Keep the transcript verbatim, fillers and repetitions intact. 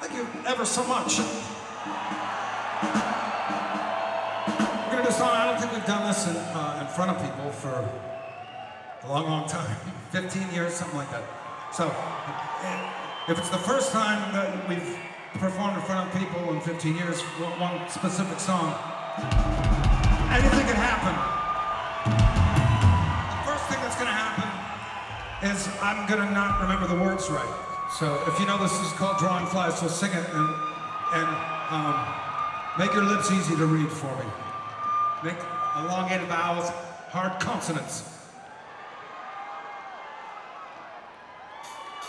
Thank you ever so much. We're gonna do a song. I don't think we've done this in, uh, in front of people for a long, long time. fifteen years, something like that. So, if it's the first time that we've performed in front of people in fifteen years, one specific song, anything can happen. The first thing that's gonna happen is I'm gonna not remember the words right. So if you know this is called Drawing Flies, so sing it and, and um, make your lips easy to read for me. Make elongated vowels, hard consonants.